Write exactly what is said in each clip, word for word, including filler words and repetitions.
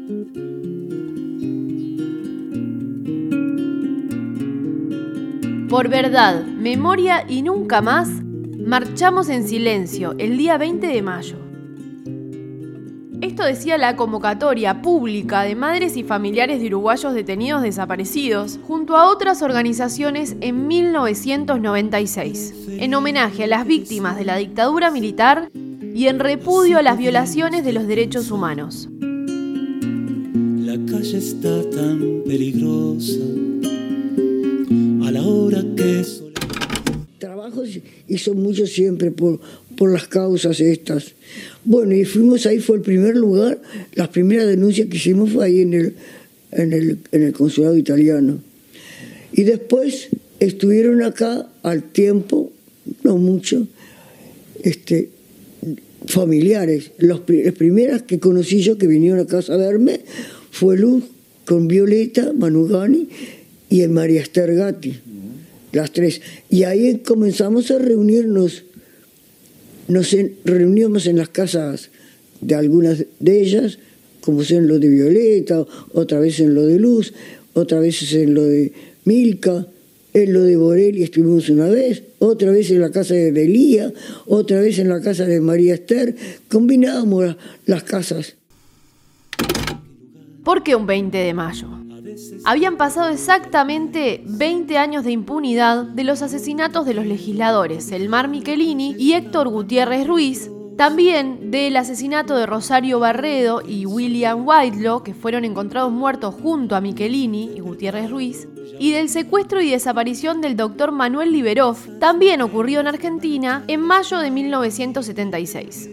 Por verdad, memoria y nunca más, marchamos en silencio el día veinte de mayo. Esto decía la convocatoria pública de madres y familiares de uruguayos detenidos desaparecidos, junto a otras organizaciones en mil novecientos noventa y seis, en homenaje a las víctimas de la dictadura militar y en repudio a las violaciones de los derechos humanos. La calle está tan peligrosa a la hora que sol... Trabajos hizo mucho siempre por, por las causas estas. Bueno, y fuimos ahí, fue el primer lugar, las primeras denuncias que hicimos fue ahí en el, en el, en el consulado italiano. Y después estuvieron acá al tiempo, no mucho, este, familiares. Los, las primeras que conocí yo que vinieron a casa a verme fue Luz con Violeta Manugani y el María Esther Gatti, las tres. Y ahí comenzamos a reunirnos, nos en, reuníamos en las casas de algunas de ellas, como sea en lo de Violeta, otra vez en lo de Luz, otra vez en lo de Milka, en lo de Borelli estuvimos una vez, otra vez en la casa de Delía, otra vez en la casa de María Esther, combinábamos la, las casas. ¿Por qué un veinte de mayo? Habían pasado exactamente veinte años de impunidad de los asesinatos de los legisladores Elmar Michelini y Héctor Gutiérrez Ruiz, también del asesinato de Rosario Barredo y William Whitelaw, que fueron encontrados muertos junto a Michelini y Gutiérrez Ruiz, y del secuestro y desaparición del doctor Manuel Liberov, también ocurrido en Argentina en mayo de mil novecientos setenta y seis.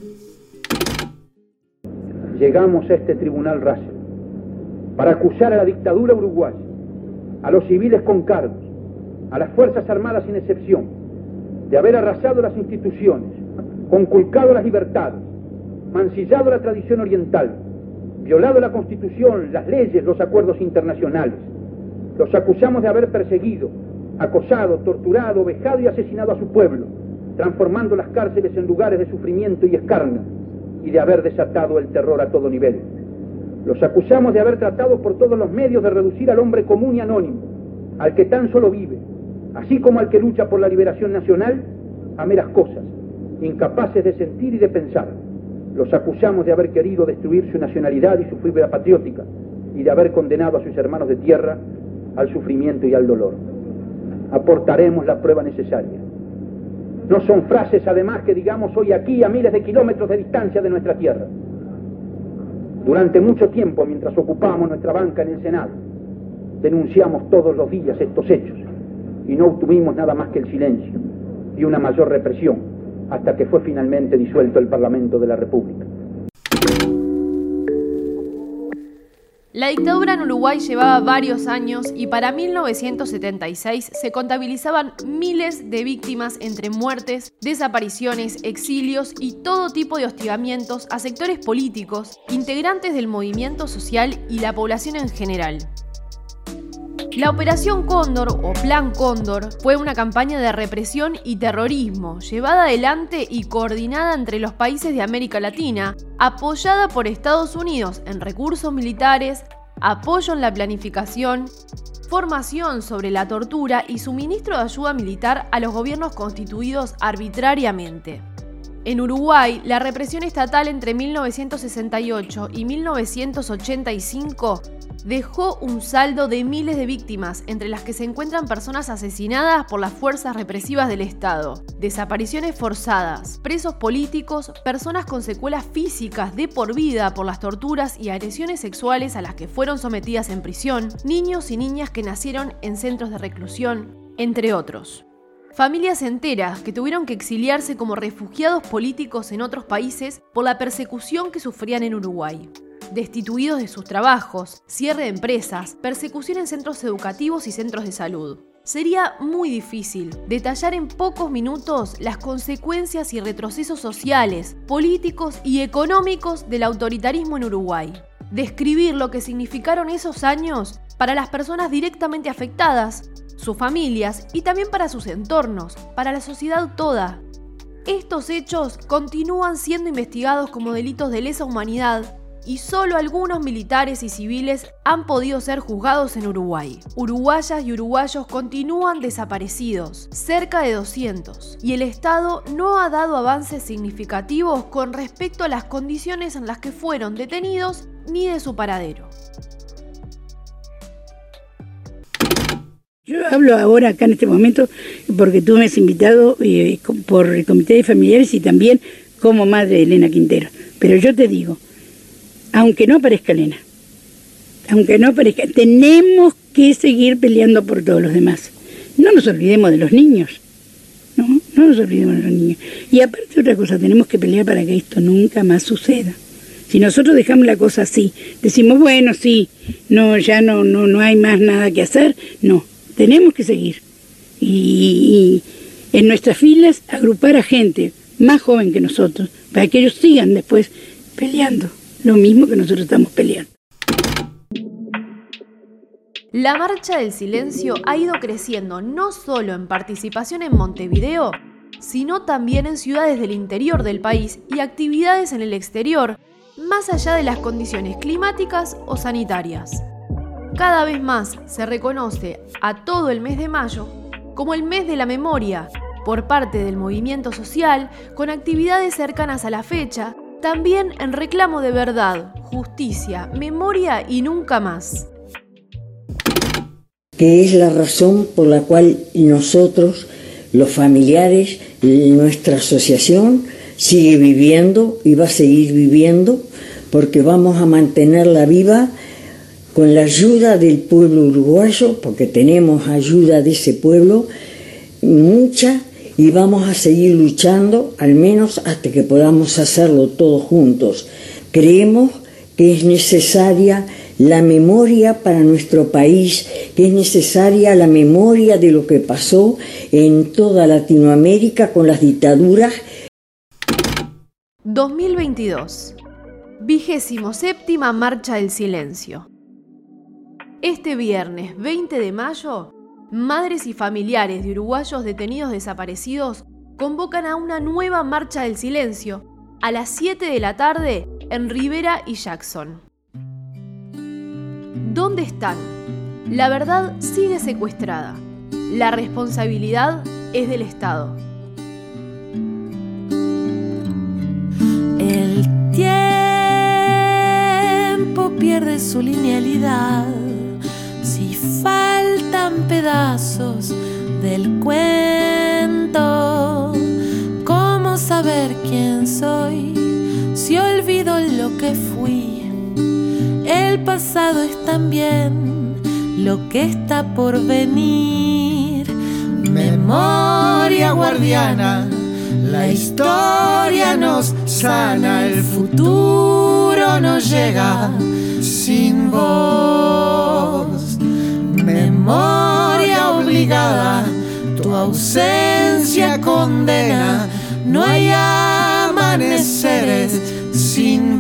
Llegamos a este tribunal Russell para acusar a la dictadura uruguaya, a los civiles con cargos, a las Fuerzas Armadas sin excepción, de haber arrasado las instituciones, conculcado las libertades, mancillado la tradición oriental, violado la Constitución, las leyes, los acuerdos internacionales. Los acusamos de haber perseguido, acosado, torturado, vejado y asesinado a su pueblo, transformando las cárceles en lugares de sufrimiento y escarnio, y de haber desatado el terror a todo nivel. Los acusamos de haber tratado por todos los medios de reducir al hombre común y anónimo, al que tan solo vive, así como al que lucha por la liberación nacional, a meras cosas, incapaces de sentir y de pensar. Los acusamos de haber querido destruir su nacionalidad y su fibra patriótica, y de haber condenado a sus hermanos de tierra al sufrimiento y al dolor. Aportaremos la prueba necesaria. No son frases, además, que digamos hoy aquí a miles de kilómetros de distancia de nuestra tierra. Durante mucho tiempo, mientras ocupábamos nuestra banca en el Senado, denunciamos todos los días estos hechos y no obtuvimos nada más que el silencio y una mayor represión hasta que fue finalmente disuelto el Parlamento de la República. La dictadura en Uruguay llevaba varios años y para mil novecientos setenta y seis se contabilizaban miles de víctimas entre muertes, desapariciones, exilios y todo tipo de hostigamientos a sectores políticos, integrantes del movimiento social y la población en general. La Operación Cóndor o Plan Cóndor fue una campaña de represión y terrorismo llevada adelante y coordinada entre los países de América Latina, apoyada por Estados Unidos en recursos militares, apoyo en la planificación, formación sobre la tortura y suministro de ayuda militar a los gobiernos constituidos arbitrariamente. En Uruguay, la represión estatal entre mil novecientos sesenta y ocho y mil novecientos ochenta y cinco dejó un saldo de miles de víctimas, entre las que se encuentran personas asesinadas por las fuerzas represivas del Estado, desapariciones forzadas, presos políticos, personas con secuelas físicas de por vida por las torturas y agresiones sexuales a las que fueron sometidas en prisión, niños y niñas que nacieron en centros de reclusión, entre otros. Familias enteras que tuvieron que exiliarse como refugiados políticos en otros países por la persecución que sufrían en Uruguay. Destituidos de sus trabajos, cierre de empresas, persecución en centros educativos y centros de salud. Sería muy difícil detallar en pocos minutos las consecuencias y retrocesos sociales, políticos y económicos del autoritarismo en Uruguay. Describir lo que significaron esos años para las personas directamente afectadas, sus familias y también para sus entornos, para la sociedad toda. Estos hechos continúan siendo investigados como delitos de lesa humanidad y solo algunos militares y civiles han podido ser juzgados en Uruguay. Uruguayas y uruguayos continúan desaparecidos, cerca de doscientos, y el Estado no ha dado avances significativos con respecto a las condiciones en las que fueron detenidos ni de su paradero. Yo hablo ahora acá en este momento porque tú me has invitado eh, por el Comité de Familiares y también como madre de Elena Quintero. Pero yo te digo, aunque no aparezca Elena, aunque no aparezca, tenemos que seguir peleando por todos los demás. No nos olvidemos de los niños, no, no nos olvidemos de los niños. Y aparte otra cosa, tenemos que pelear para que esto nunca más suceda. Si nosotros dejamos la cosa así, decimos, bueno, sí, no, ya no, no, no hay más nada que hacer, no. Tenemos que seguir y, y en nuestras filas agrupar a gente más joven que nosotros para que ellos sigan después peleando lo mismo que nosotros estamos peleando. La Marcha del Silencio ha ido creciendo no solo en participación en Montevideo, sino también en ciudades del interior del país y actividades en el exterior, más allá de las condiciones climáticas o sanitarias. Cada vez más se reconoce a todo el mes de mayo como el mes de la memoria por parte del movimiento social, con actividades cercanas a la fecha, también en reclamo de verdad, justicia, memoria y nunca más. Que es la razón por la cual nosotros, los familiares, nuestra asociación sigue viviendo y va a seguir viviendo, porque vamos a mantenerla viva con la ayuda del pueblo uruguayo, porque tenemos ayuda de ese pueblo, mucha, y vamos a seguir luchando, al menos hasta que podamos hacerlo todos juntos. Creemos que es necesaria la memoria para nuestro país, que es necesaria la memoria de lo que pasó en toda Latinoamérica con las dictaduras. dos mil veintidós. Vigésimo séptima Marcha del Silencio. Este viernes veinte de mayo, madres y familiares de uruguayos detenidos desaparecidos convocan a una nueva Marcha del Silencio a las siete de la tarde en Rivera y Jackson. ¿Dónde están? La verdad sigue secuestrada. La responsabilidad es del Estado. El tiempo pierde su linealidad. Si faltan pedazos del cuento, ¿cómo saber quién soy si olvido lo que fui? El pasado es también lo que está por venir. Memoria guardiana, la historia nos sana, el futuro nos llega sin voz. Memoria obligada, tu ausencia condena, no hay amaneceres sin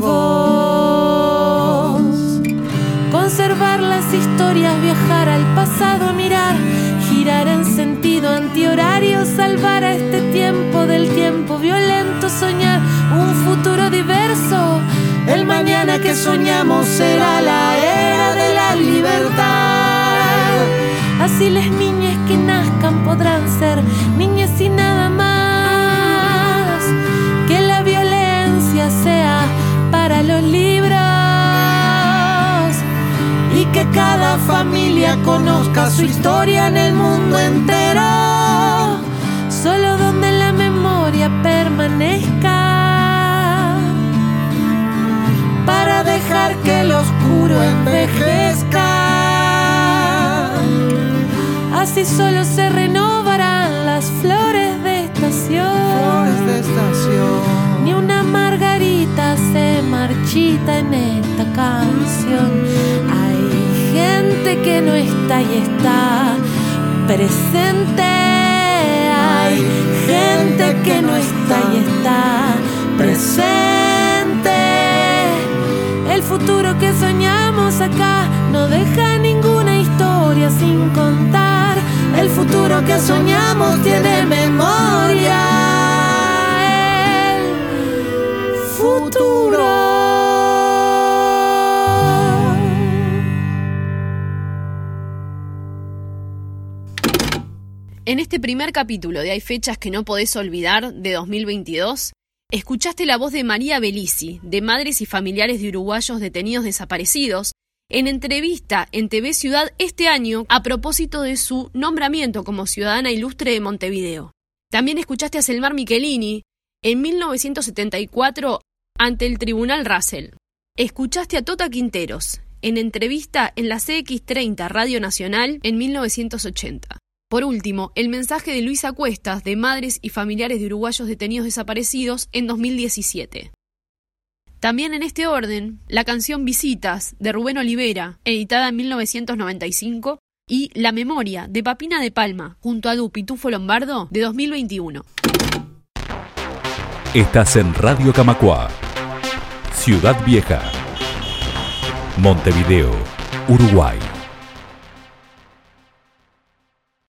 voz. Conservar las historias, viajar al pasado, mirar, girar en sentido antihorario, salvar a este tiempo del tiempo violento, soñar un futuro diverso. El mañana que soñamos será la era de la libertad. Así las niñas que nazcan podrán ser niñas y nada más. Que la violencia sea para los libros y que cada familia conozca su historia en el mundo entero. Solo donde la memoria permanezca, para dejar que el oscuro envejezca. Así solo se renovarán las flores de estación. Flores de estación. Ni una margarita se marchita en esta canción. Hay gente que no está y está presente. Hay gente que no está y está presente. El futuro que soñamos acá no deja ninguna historia sin contar. El futuro que soñamos tiene memoria. El futuro. En este primer capítulo de Hay fechas que no podés olvidar, de dos mil veintidós, escuchaste la voz de María Belisi, de Madres y Familiares de Uruguayos Detenidos Desaparecidos, en entrevista en T V Ciudad este año a propósito de su nombramiento como ciudadana ilustre de Montevideo. También escuchaste a Selmar Michelini en mil novecientos setenta y cuatro ante el Tribunal Russell. Escuchaste a Tota Quinteros en entrevista en la C X treinta Radio Nacional en mil novecientos ochenta. Por último, el mensaje de Luisa Cuestas de Madres y Familiares de Uruguayos Detenidos Desaparecidos en dos mil diecisiete. También en este orden, la canción Visitas de Rubén Olivera, editada en mil novecientos noventa y cinco, y La Memoria de Papina de Palma, junto a Du Pitufo Lombardo, de dos mil veintiuno. Estás en Radio Camacuá, Ciudad Vieja, Montevideo, Uruguay.